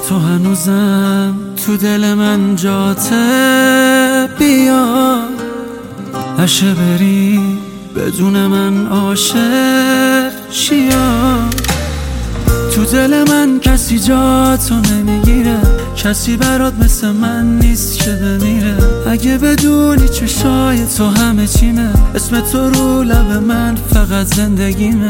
تو هنوزم تو دل من جاته، بیا نشه بری بدون من عاشق شیا. تو دل من کسی جاتو نمیگیره، کسی برات مثل من نیست که بمیره. اگه بدونی چشای تو همه چیمه، اسم تو رو لب من فقط زندگیمه.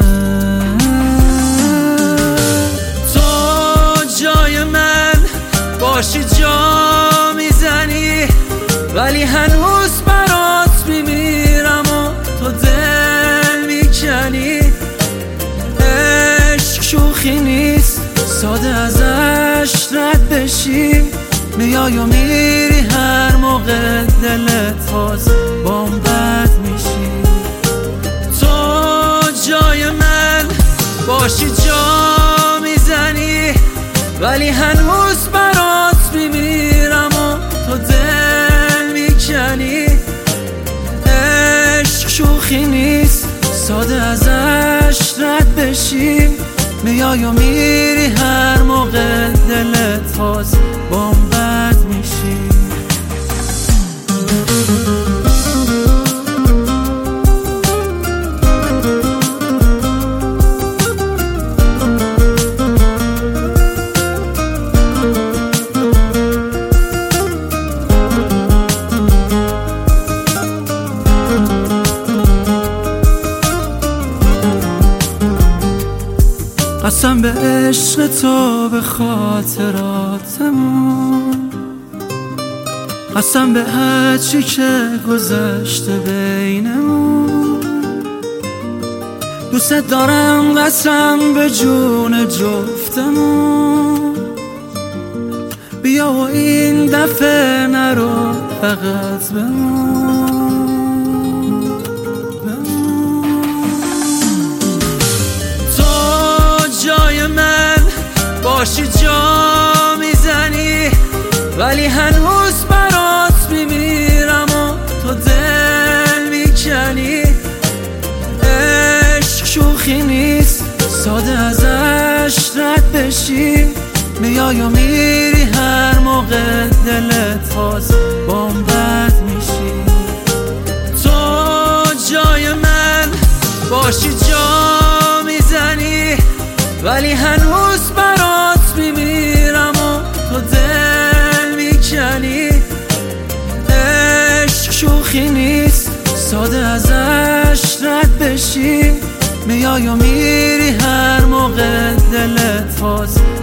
تو جای من باشی جا میزنی، ولی هنوز برات میمیرم و تو دل میکنی. عشق شوخی نیست، ساده ازش رد بشی. میای و میری هر موقع دلت باز بام بد میشی. تو جای من باشی جا میزنی، ولی هنوز برات میمیرم و تو دل میکنی. عشق شوخی نیست، ساده ازش رد بشی. میای و میری هر موقع دلت باز بام بد میشی. قسم به عشق تو، به خاطراتمون، قسم به هر چی که گذشته بینمون. دوست دارم قسم به جون جفتمون. بیا و این دفعه نرو فقط بمون. باشی جا میزنی، ولی هنوز برات میمیرم و تو دل میکنی. عشق شوخی نیست، ساده ازش رد بشی. میای و میری هر موقع دلت باز بام بد میشی. تو جای من باشی جا میزنی، ولی هنوز برات میمیرم و تو دل میکنی. عشق شوخی نیست، ساده ازش رد بشی. میای و میری هر موقع دلت باز